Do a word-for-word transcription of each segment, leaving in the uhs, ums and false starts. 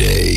J.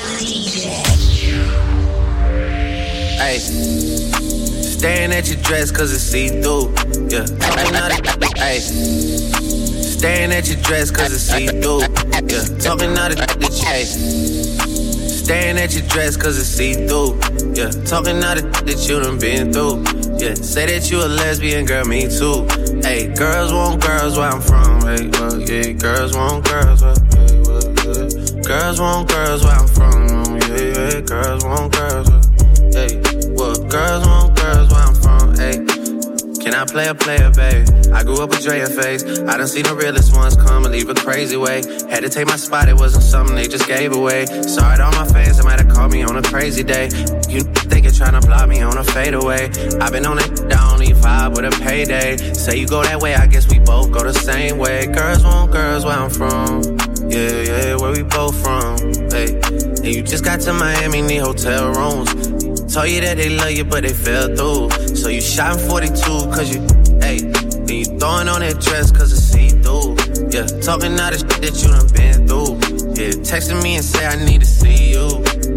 Hey, staring at your dress cause it's see-through. Yeah, hey, staring at your dress cause it's see-through. Yeah, talking all the shit, hey. Staring at your dress cause it's see-through. Yeah, talking all the that you done been through. Yeah, say that you a lesbian, girl, me too. Hey, girls want girls where I'm from. Hey, well, yeah, girls want girls where, hey, well, yeah. Girls want girls where I'm from. Yeah, yeah, girls want girls where, hey, well, girls want girls where I'm from. Hey, can I play a player, babe? I grew up with Dre and Face. I done seen the realest ones come and leave a crazy way. Had to take my spot, it wasn't something they just gave away. Sorry to all my fans that might have called me on a crazy day. You thinking tryna block me on a fadeaway. I've been on it, down, E five with a payday. Say you go that way, I guess we both go the same way. Girls want girls where I'm from. Yeah, yeah, where we both from. Hey, and you just got to Miami, need hotel rooms. Told you that they love you, but they fell through. So you shot in forty-two, cause you, hey, and you throwing on that dress, cause it's see-through. Yeah, talking all the shit that you done been through. Yeah, texting me and say I need to see you.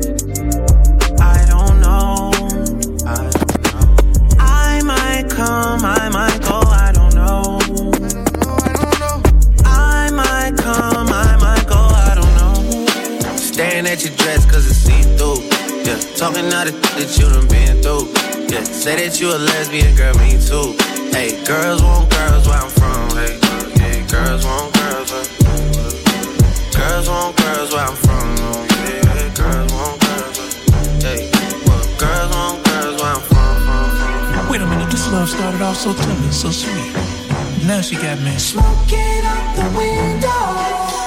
I don't know, I don't know. I might come, I might go, I don't know. I don't know, I don't know. I might come, I might go, I don't know. Staring at your dress, cause it's see-through. Yeah, talking all the that you done been through. Yeah, say that you a lesbian, girl, me too. Hey, girls want girls where I'm from. Hey, yeah, girls want girls where, girls want girls where I'm from. Yeah, girls want girls where, hey, well, girls want girls where I'm from, from, from. Wait a minute, this love started off so tender, so sweet. Now she got me smoking out the window.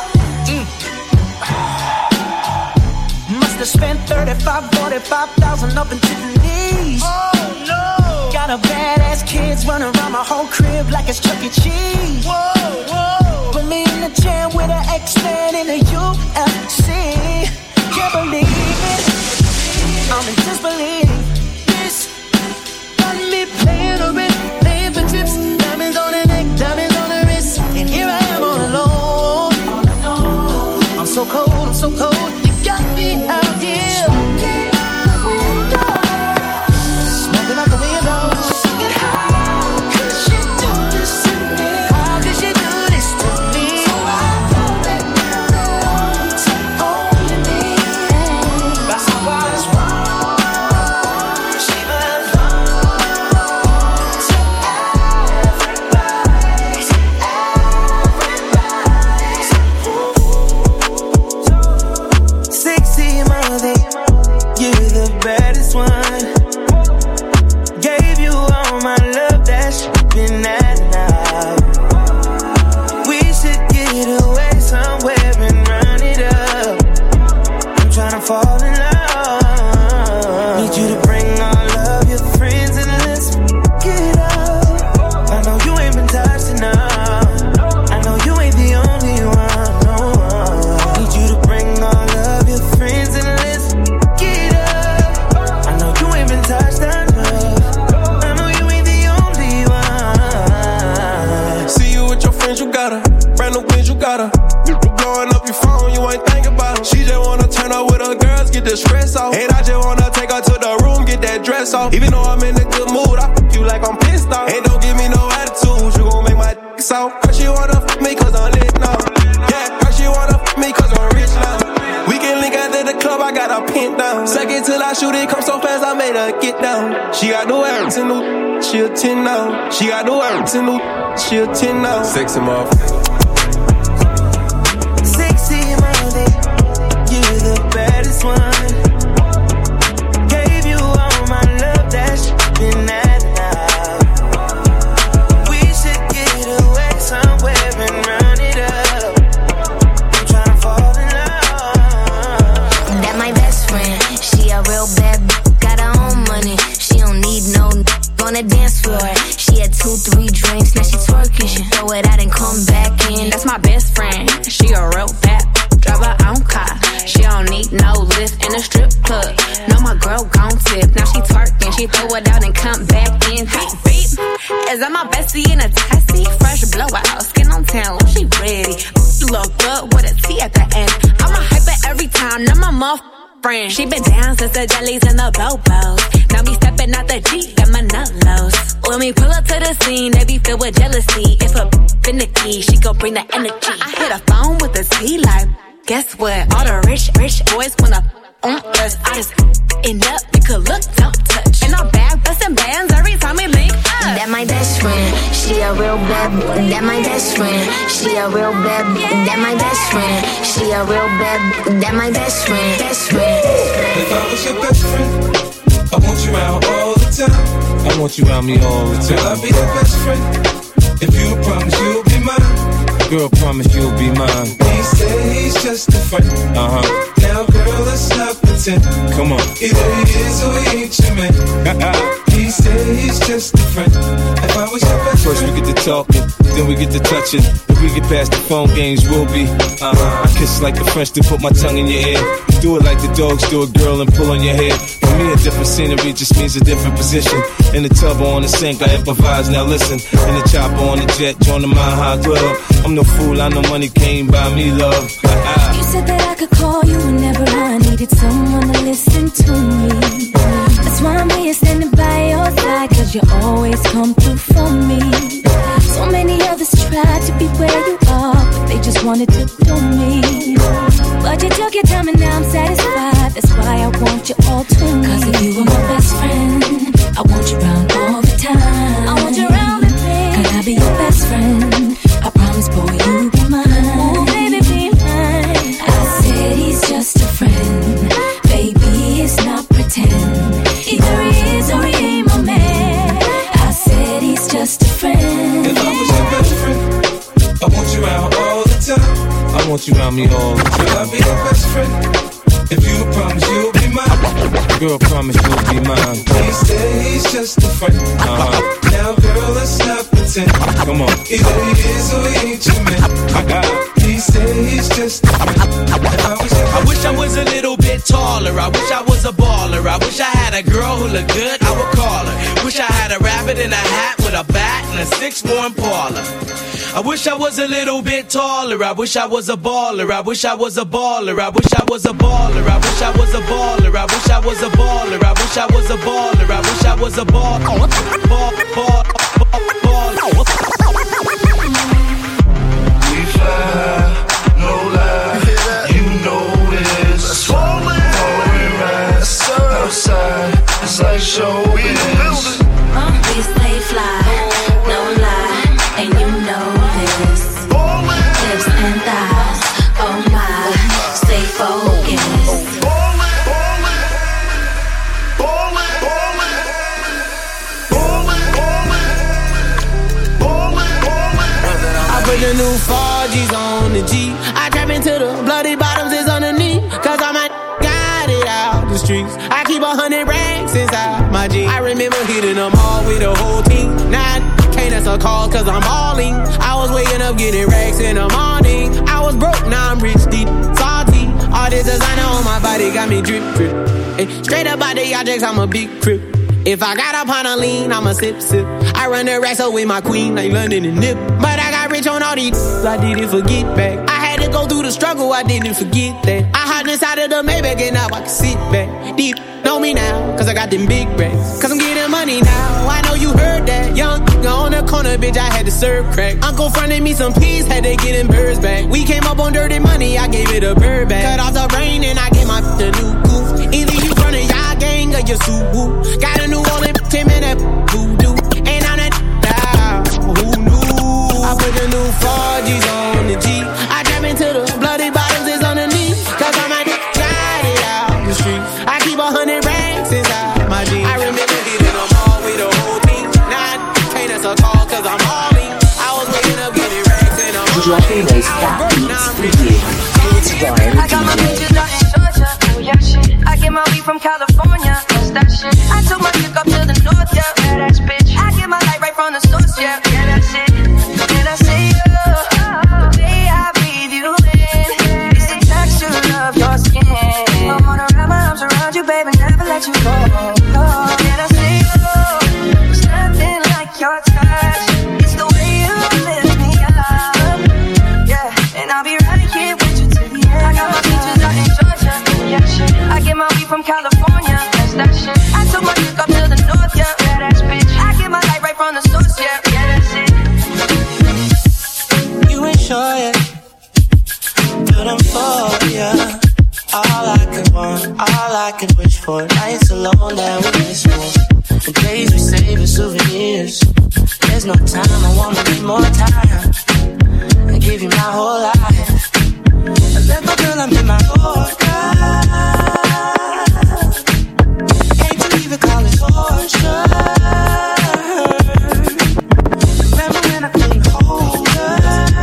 Spent thirty-five, forty-five thousand up in Tiffany's. Oh no! Got a badass kids running around my whole crib like it's Chuck E. Cheese. Whoa, whoa! Put me in the chair with an X-Man in the U F C. Can't believe it. I'm in disbelief. This got me playing a bit, playing for chips. Diamonds on the neck, diamonds on the wrist, and here I am all alone. I'm so cold, I'm so cold. Got me out here smoking out the window, smoking out the window, singing how could she do this to me? How could she do this to me? So I throw that down and want to hold me. That's how I was wrong. She was wrong to everybody, to everybody. Sexy mother, you're the baddest one. Gave you all my love, that's been that now. We should get away somewhere and run it up. I'm tryna fall in love. Need you to bring all of your friends and let's get up. I know you ain't been touched enough. I know you ain't the only one. No. Need you to bring all of your friends and let's get up. I know you ain't been touched enough. I know you ain't the only one. See you with your friends, you got her. Brand new wins, you got her. You blowing up your phone, you ain't thinking about her. She just wanna turn up with her girls, get the stress off. And I just wanna take her to the room, get that dress off. Even though I'm in a good mood, I fuck you like I'm pissed off. And don't give me no attitude, you gon' make my dick soft. Girl, she wanna fuck me cause I'm lit now. Yeah, girl, she wanna fuck me cause I'm rich now. We can link after the club, I got her pinned down. Second till I shoot it, come so fast, I made her get down. She got no ass in the, she a ten now. She got no ass in the, she a ten now. Sexy motherfucker. Sexy mother, you're the baddest one. Gave you all my love, that's been that now. We should get away somewhere and run it up. I'm tryna fall in love. That my best friend, she a real bad b- got her own money. She don't need no n- on the dance floor. She had two, three drinks, now she twerking. She throw it out and come back in. That's my best friend, she a real bad b- drive her own car. She don't need no lift in a strip club. No, my girl gon' tip, now she twerking. She throw it out and come back in. Beep, beep. Is that my bestie in a taxi? Fresh blowout, skin on town, she ready. Look good with a T at the end. I'm a hyper every every time. Now my mom friend. She been down since the jellies and the bobos. Now me stepping out the Jeep, got my nut lows. When we pull up to the scene, they be filled with jealousy. If a finicky, she gon' bring the energy. I hit a phone with a T like, guess what? All the rich, rich boys wanna on us. I just end up, you could look, don't touch. And I'm back bustin' bands every time we link up. That my best friend, she a real bad. That my best friend, she a real bad. That my best friend, she a real bad. That my best friend, best friend. If I was your best friend, I want you around all the time. I want you around me all the time. Girl, I'll be your best friend. If you promise you'll be mine. Girl, promise you'll be mine. He said he's just a friend. Uh-huh. Now, girl, let's not pretend. Come on. Either he is or he ain't your man. He said he's just a friend. If I was your best First friend. we get to talking, then we get to touching. If we get past the phone games, we'll be uh-huh. I kiss like the French to put my tongue in your ear. Do it like the dogs do a girl and pull on your hair. For me, a different scenery just means a different position. In the tub or on the sink, I improvise, now listen. In the chopper on the jet, join the Mile High Club. I'm no fool, I know money came by me, love. You said that I could call you whenever I needed someone to listen to me. That's why I'm here standing by your side, cause you always come through for me. So many others tried to be where you are, but they just wanted to do me. But you took your time and now I'm satisfied. That's why I want you all to me. Cause if you were my best friend, I want you around all the time. I want you around the thing. Could I be your best friend? I promise, boy, you'll be mine. Oh, baby, be mine. I said he's just a friend. Baby, it's not pretend. Either he is or he ain't my man. I said he's just a friend. If I was your best friend, I want you around all the time. I want you around me all the time. Girl, I'll be your best friend. If you promise you'll be mine. Girl, promise you'll be mine. He said he's just a friend. Uh-huh. Now, girl, let's not pretend. Come on. Either he is or he ain't your man. He said he's just a friend. If I was your I wish I was a little bit taller. I wish I was a baller. I wish I had a girl who looked good, I would call her. Wish I had a rabbit in a hat with a bat and a six more Impala. I wish I was a little bit taller. I wish I was a baller. I wish I was a baller. I wish I was a baller. I wish I was a baller. I wish I was a baller. I wish I was a baller. I wish I was a baller. Ball, ball, ball, ball. We fly, no lie. You know it's falling, falling right outside. It's like showbiz. We stay fly, no lie, and you know this. Hips and thighs, oh my, stay focused. I put the new four G's on the G. I trap into the bloody bottoms is underneath. Cause I might got it out the streets. I keep a hundred racks inside my G. I remember hitting them all with the whole team. Now I can't answer calls cause I'm balling. I was waking up getting racks in the morning. I was broke, now I'm rich, deep, salty. All this designer on my body got me drip, drip. Hey, straight up out the objects, I'm a big crip. If I got up on a lean, I'ma sip, sip. I run the racks up with my queen, like London and Nip. But I got rich on all these, I didn't forget back. I had to go through the struggle, I didn't forget that. I hopped inside of the Maybach and now I can sit back. Deep, know me now, cause I got them big racks. Cause I'm getting money now, I know you heard that. Young nigga on the corner, bitch, I had to serve crack. Uncle fronted me some peas, had to get them birds back. We came up on dirty money, I gave it a bird back. Cut off the brain and I gave my the new goof. Either you running y'all gang or you Subaru. Got a new Orleans, Tim and that voodoo. And I'm that down, who knew? I put the new four G's on the G. I trap into the bloody bottoms is underneath. Cause I might got it out the street. I keep a hundred racks inside my jeans. I remember hitting them all with the whole team. Now I can't answer call cause I'm all in. I was waking up getting racks and I'm all in. I was broke, now I'm rich. I got my bitches out in Georgia, oh yeah shit. I get my weed from California, that's that shit. I took my chick up to the north, yeah, badass bitch. I get my light right from the source, yeah, yeah that's it. And I say, oh, the way I breathe you in, it's the texture of your skin. I wanna wrap my arms around you, baby, never let you go. Oh, and I say, oh, there's nothing like your touch. It's the way you lift me up, yeah. And I'll be right here with you till the end. I got my beaches out in Georgia. I get my weed from California. That's that shit. I took my dick up to the north, yeah. Yeah, that's bitch. I get my light right from the source, yeah. Yeah, that's it. You ain't sure yet, but I'm for ya. All I could want, all I could wish for. Nights alone that we miss more. The days we save as souvenirs. There's no time, I wanna be more time. And give you my whole life. I let my girl, I'm in my Yorker. Hate to even call it torture. Remember when I couldn't hold her?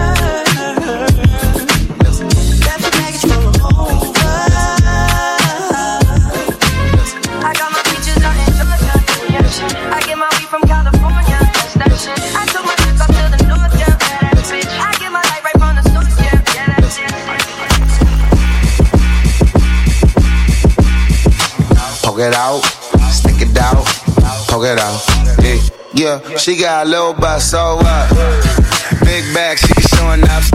Left the baggage full of over. I got my peaches out in Georgia. I get my weed from California. That's that shit. I took my trip up to the north, yeah. That's it. I get my light right from the source, yeah. Yeah, that's it. Poke it out, stick it out, poke it out. Yeah, yeah. She got a little butt, so what? Big bag, she be showing up.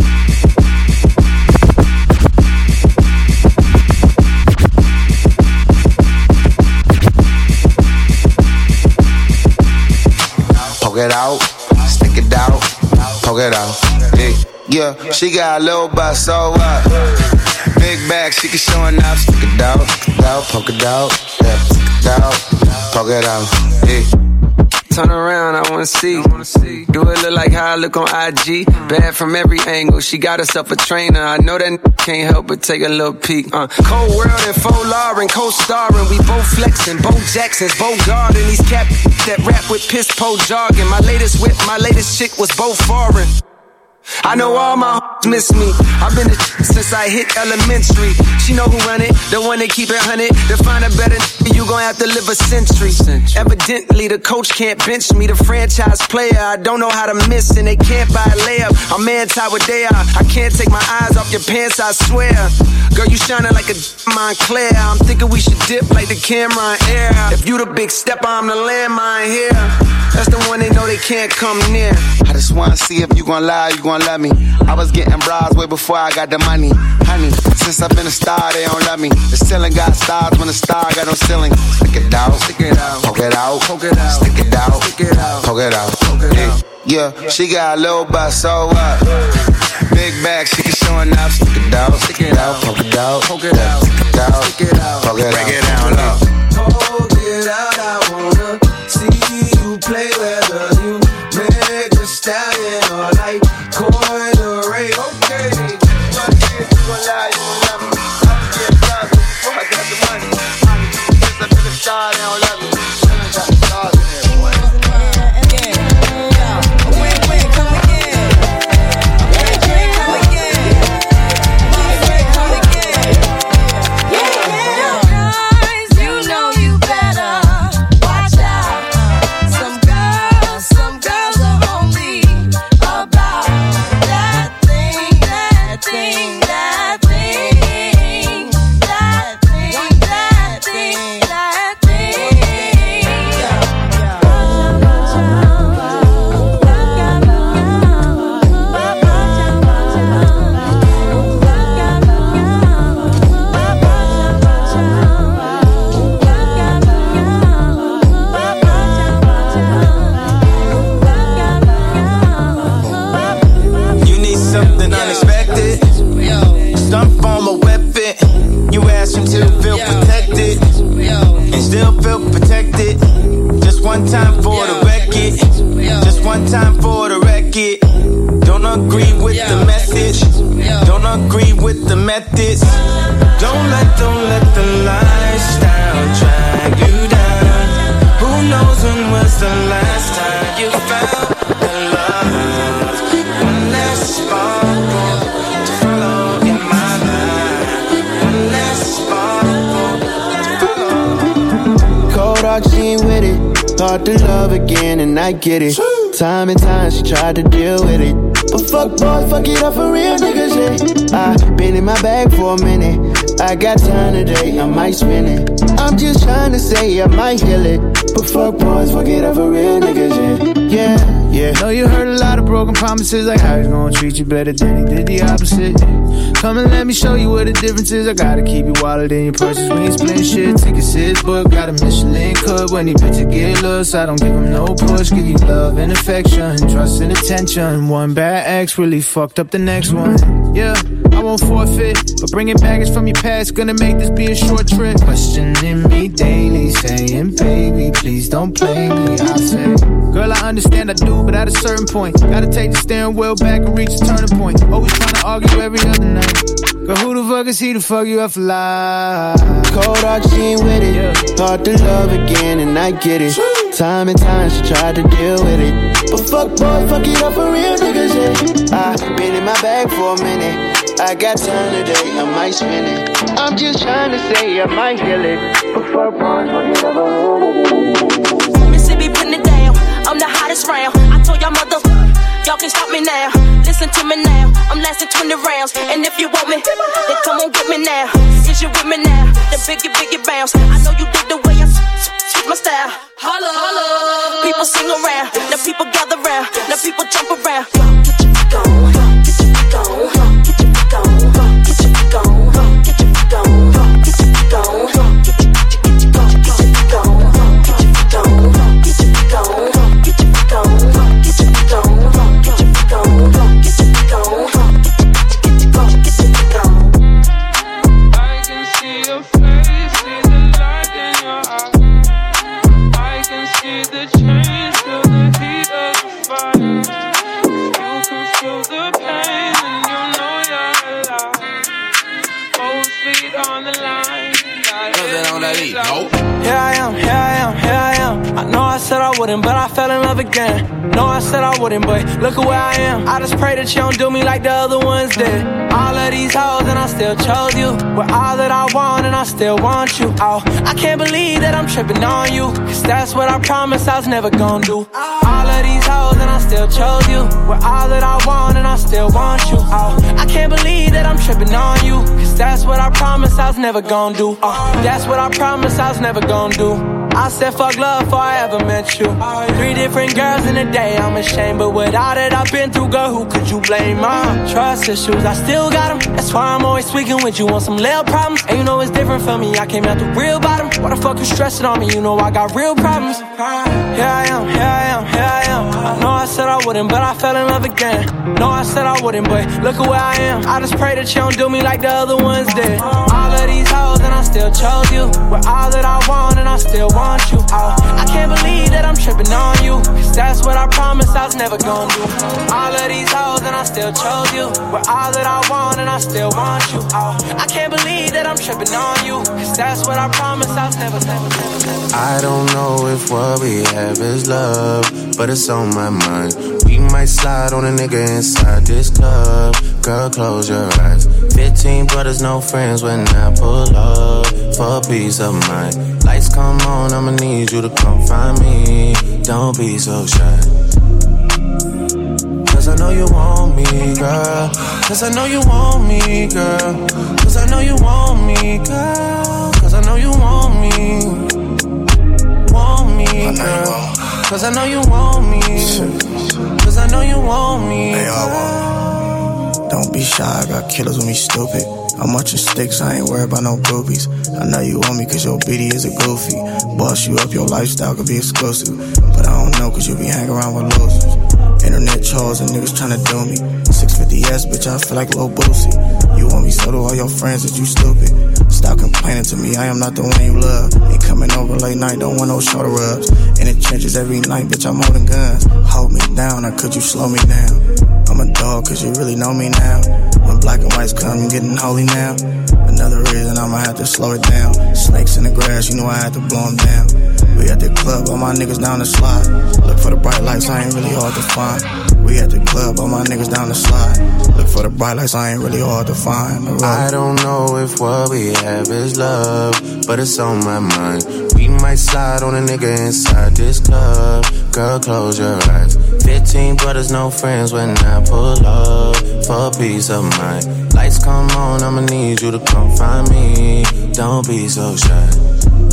Poke it out, stick it out, poke it out. Yeah, yeah. She got a little butt, so what? Big bag, she can showing up. Stick it out, stick it out, poke it out. Yeah, stick it out, poke it out. Yeah. Turn around, I wanna see. Do it look like how I look on I G? Bad from every angle. She got herself a trainer. I know that n- can't help but take a little peek. Uh, Cold World and Faux Lauren, co-starring. We both flexing, Bo Jackson's, Bo Garden. These cap that rap with piss po jargon. My latest whip, my latest chick was both foreign. I know all my hoes miss me. I've been a since I hit elementary. She know who run it, the one that keep it hundred. To find a better you gon' have to live a century. Evidently the coach can't bench me. The franchise player, I don't know how to miss. And they can't buy a layup, I'm anti what they are. I can't take my eyes off your pants, I swear. Girl, you shining like a Montclair. I'm thinking we should dip like the camera in air. If you the big stepper, I'm the landmine here. That's the one they know they can't come near. I just wanna see if you gon' lie, you gon' love me. I was getting bras way before I got the money. Honey, since I've been a star, they don't love me. The ceiling got stars when the star got no ceiling. Stick it out, stick it out, poke it out, poke it out, stick it out, stick it out, poke it out, poke it out. Yeah, yeah, she got a little butt, so what? Big bag, she can showing up. Stick it out, stick it out, poke it out, poke it out, stick it out, stick it out, poke it out. Break it down low. Poke it out, I wanna see you play whether you make a stallion or like coin or ray. Okay, you gon' lie, you gon' love me. I'm getting stars before I got the money. Since I've been a star, they don't love me. Since I got the stars in there, boy. one time for the record. Just one time for the record. Don't agree with the message. Don't agree with the methods. Don't let, don't let the lifestyle drag you down. Who knows when was the last time you found the love? One last sparkle to follow in my life. One last sparkle to follow. Cold dog, she ain't with it. Hard to love again, and I get it. Time and time she tried to deal with it. But fuck boys, fuck it up for real niggas, yeah. I been in my bag for a minute. I got time today, I might spend it. I I'm just trying to say I might heal it. But fuck boys, forget it for real niggas, yeah. Yeah, yeah. Know you heard a lot of broken promises, like how he's gonna treat you better than he did the opposite. Come and let me show you what the difference is. I gotta keep you wallet in your purses when you split shit. Take a sip, book, got a Michelin cup. When these bitches get loose, I don't give them no push. Give you love and affection, trust and attention. One bad ex really fucked up the next one. Yeah, I won't forfeit, but bringing baggage from your past gonna make this be a short trip. Questioning me daily, saying, baby, please don't play me. I say, girl, I understand I do, but at a certain point, gotta take the steering wheel back and reach a turning point. Always trying to argue every other night. Girl, who the fuck is he to fuck you up for life? Cold heart, she ain't with it. Yeah. Hard to love again, and I get it. Time and time she tried to deal with it. But fuck boy, fuck it up for real niggas, yeah. I been in my bag for a minute. I got time today, I might spend it. I'm just trying to say I might heal it. But fuck boy, fuck it up for real niggas. Mississippi putting it down, I'm the hottest round. I told y'all mother, y'all can stop me now. Listen to me now, I'm lasting twenty rounds. And if you want me, then come on get me now. Since you with me now, the biggie, biggie bounce. I know you dig the way I switch my style. Holla, holla. People sing around, now people gather round, now people jump around. Get your freak on, get your freak on, get your freak on, get your freak on, get your freak on, get your freak on, get your freak on, get your freak on, get your freak on, get your freak on, get your freak on, get your freak on, get your freak on, get your freak on, get your freak on. I can see your face, see the light in your eyes. I can see the change, feel the heat of the fire. You can feel the pain and you know you're alive. Both feet on the line. Here I am, here I am, here I am. I know I said I wouldn't, but I fell in love again. Know I said I wouldn't, but look at where I am. I just pray that you don't do me like the other ones did. All of these hoes and I still chose you. We're all that I want and I still want you. Oh, I can't believe that I'm tripping on you, cause that's what I promised I was never gonna do. All of these hoes and I still chose you. We're all that I want and I still want you. Oh, I can't believe that I'm tripping on you, cause that's what I promised I was never gonna do. Oh, that's what I promised I was never gonna do. I said fuck love before I ever met you. Three different girls in a day, I'm ashamed. But with all that I've been through, girl, who could you blame? My trust issues, I still got them. That's why I'm always speaking with you on some little problems. And you know it's different for me, I came out the real bottom. Why the fuck you stressing on me, you know I got real problems. Here I am, here I am, here I am. I know I said I wouldn't, but I fell in love again. Know I said I wouldn't, but look at where I am. I just pray that you don't do me like the other ones did. All of these hoes and I still chose you. We're all that I want and I still want you. Oh, I can't believe that I'm tripping on you, cause that's what I promised I was never gonna do. All of these hoes and I still chose you. We're all that I want and I still want you. Oh, I can't believe that I'm tripping on you, cause that's what I promised I was never, never, never, never. I don't know if what we have is love, but it's on my mind. We might slide on a nigga inside this club. Girl, close your eyes. Fifteen brothers, no friends when I pull up for peace of mind. Lights come on, I'ma need you to come find me. Don't be so shy, cause I know you want me, girl. Cause I know you want me, girl. Cause I know you want me, girl. Cause I know you want me. Want me, girl. Cause I know you want me. Cause I know you want me, girl. Don't be shy, I got killers with me stupid. I'm watching sticks, I ain't worried about no groupies. I know you want me cause your B D is a goofy. Boss you up, your lifestyle could be exclusive. But I don't know cause you be hanging around with losers. Internet trolls and niggas tryna do me. six fifty S, bitch, I feel like Lil Boosie. You want me so do all your friends that you stupid. Stop complaining to me, I am not the one you love. Ain't coming over late night, don't want no shoulder rubs. In the trenches every night, bitch, I'm holding guns. Hold me down, or could you slow me down? I'm a dog cause you really know me now. When black and whites come, you getting holy now. Another reason I'ma have to slow it down. Snakes in the grass, you know I had to blow them down. We at the club, all my niggas down the slide. Look for the bright lights, I ain't really hard to find. We at the club, all my niggas down the slide. Look for the bright lights, I ain't really hard to find. I don't know if what we have is love, but it's on my mind. We might slide on a nigga inside this club. Girl, close your eyes. Fifteen brothers, no friends when I pull up for peace of mind. Lights come on, I'ma need you to come find me. Don't be so shy,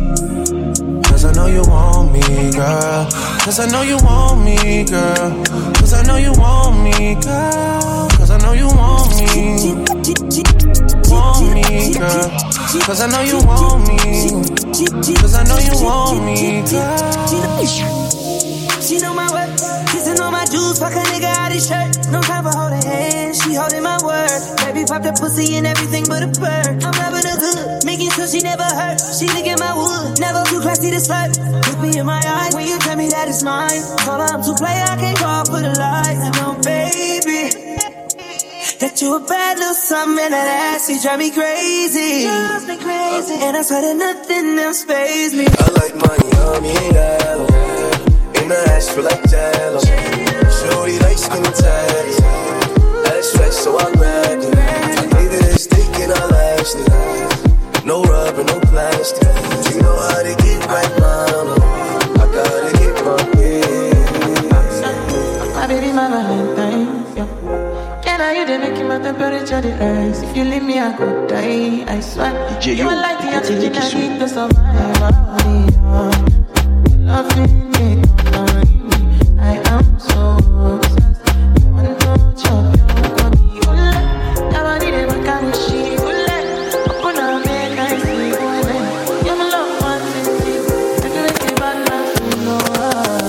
Cause I know you want me, girl. Cause I know you want me, girl. Cause I know you want me, girl. Cause I know you want me. Want me, girl. Cause I know you want me. Cause I know you want me, girl. She know my work, kissing on my juice, fuck a nigga out his shirt. No time for holding hands, she holding my word. Baby pop the pussy and everything but a bird. I'm loving her good, making sure she never hurt. She licking my wood, never too classy to slurp. Look me in my eyes when you tell me that it's mine. Told her I'm too play, I can't call for the lies. I know, baby, that you a bad little something, and that ass, you drive me crazy. Drives me crazy. And I swear that nothing else pays me. I like money on me, yeah. And the ass feel like jello. Shorty like skinny tatties. Ass flex, so I grab it. I gave it a stick and I lashed it. No rubber, no plastic. You know how to get right, mama. I gotta get my way. My baby, my Valentine, yeah. Can I you the making my temperature the rise? If you leave me, I could die, I swear. D J, you are like the oxygen I you. need to survive. Loving me, I am so obsessed. I want to chop your body. Never did it, but can she? Open up, make I see. You're my love, one thing. I can make it bad, nothing, no.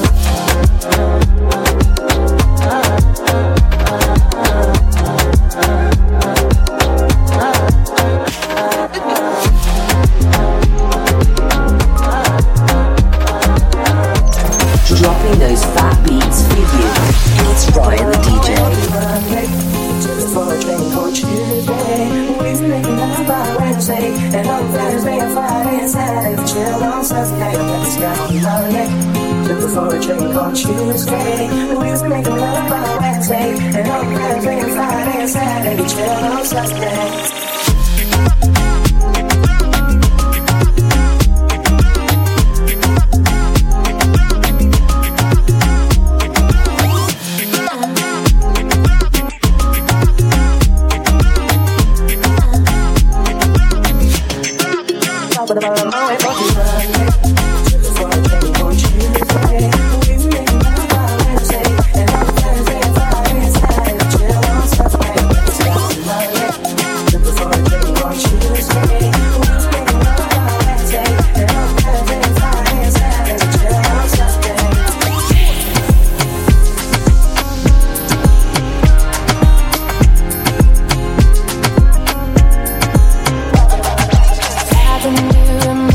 Dropping those fat beats for you. It's Ryan the D J. Just for a drink on Tuesday, we've been making love by Wednesday, and all Fridays may have Friday and Saturday. Chill on Saturday, let the sky on Monday. Just for a drink on Tuesday, we've been making love by Wednesday, and all Fridays may have Friday and Saturday. Chill on Saturday. I've been doing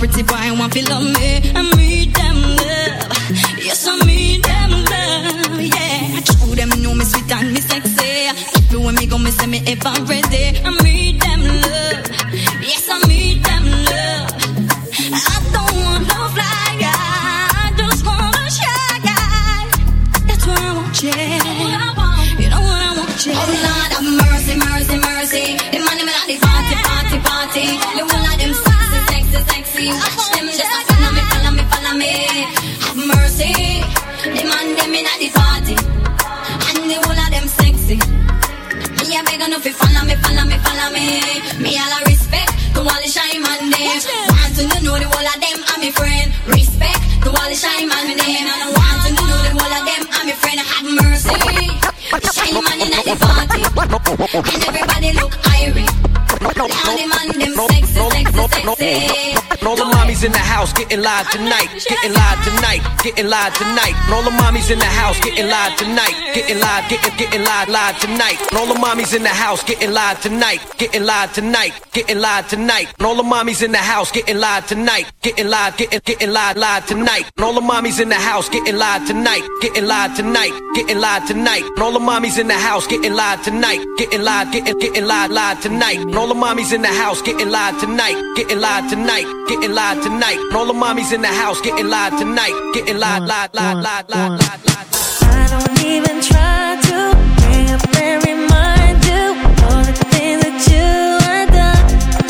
pretty boy, I want to love me. I need them love. Yes, I need them love. Yeah, true them know me sweet and me sexy. If when me go, me say me ever ready. I need them love. Yes, I need them love. I don't want no fly guy. I just want a shy guy. That's what I want, yeah. You know what I want, yeah. Oh Lord, have mercy, mercy, mercy. The money me like the party, party, party. The one of them sexy, sexy, sexy. Watch them just like follow me, follow me, follow me. Have mercy. The man them in at the party, and the whole of them sexy. Me a beg enough if follow me, follow me, follow me. Me all a respect to all the shy man them. Want to know the whole of them and me friend. Respect to all the shy man them. And I want to know the whole of them and me friend. Have mercy. The shy man in at the party, and everybody look irie. All the man them sexy, sexy, sexy. All the mommies in the house getting live tonight, getting live tonight, getting live tonight. All the mommies in the house getting live tonight, getting live, getting getting live live tonight. All the mommies in the house getting live tonight, getting live tonight, getting live tonight. All the mommies in the house getting live tonight, getting live, getting getting live live tonight. All the mommies in the house getting live tonight, getting live tonight, getting live tonight. All the mommies in the house getting live tonight, getting live, getting getting live live tonight. All the mommies in the house getting live tonight, getting live tonight, getting live tonight. All the mommies in the house getting live tonight, getting live, live, live, live, live, live, live. I don't even try to bring up and remind you all the things that you have done.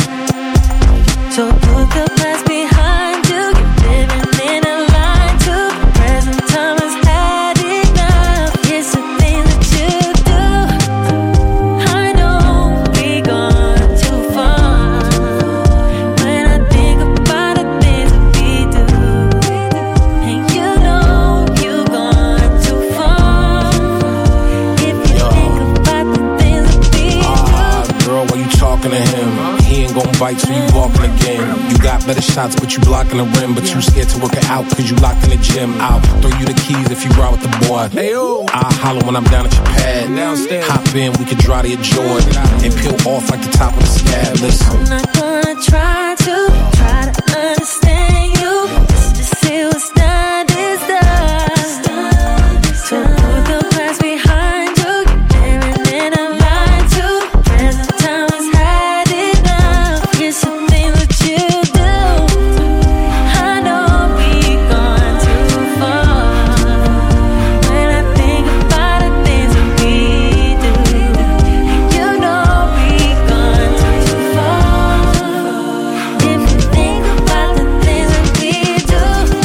So put the past behind you. You're living in a lie to present time has had enough. It's the things that you do. I know we gone too far. When I think about the things that we do, and you know you gone too far. If you think about the things that we do. Ah, girl, why you talking to him? He ain't gon' bite till you walking again. You got better shots, but you blocking the rim. But you scared to work it out, cause you locked in the gym. I'll throw you the keys if you ride with the boy. I'll holler when I'm down at your pad. Hop in, we can dry to your joy and peel off like the top of the scab. Listen, I'm not gonna try to try to understand you. Just see what's done is done. So put the past behind you. You're living in a lie to present time has had enough. It's the thing that you do. I know we gone too far. When I think about the things that we do, you know we gone too far. If you think about the things that we do,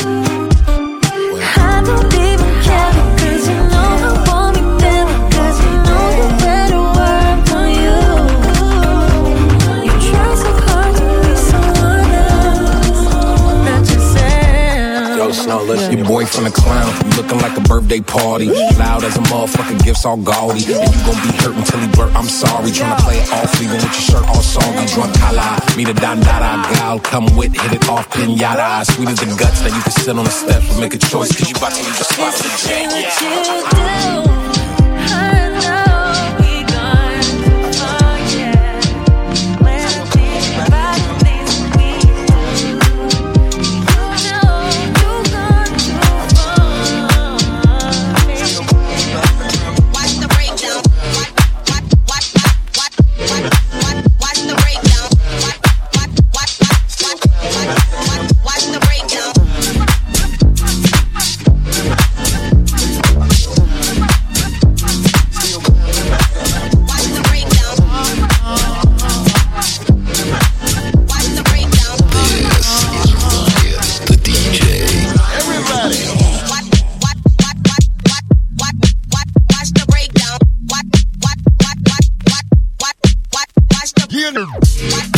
I don't even care because you know I want me better. Cause you know the better work on you. You try so hard to be someone else, not yourself. yo, Snow, listen. Your boyfriend a clown, you looking like a birthday party. Loud as a motherfucker, gifts all gaudy. And you gon' be hurt until he burnt. I'm sorry, tryna play it off, leaving with your shirt all soggy. Drunk kala, me the dandada gal, come with, hit it off, pinata. Sweet as the guts, that you can sit on the steps and make a choice. Cause you about to leave the spot of the jam. Watch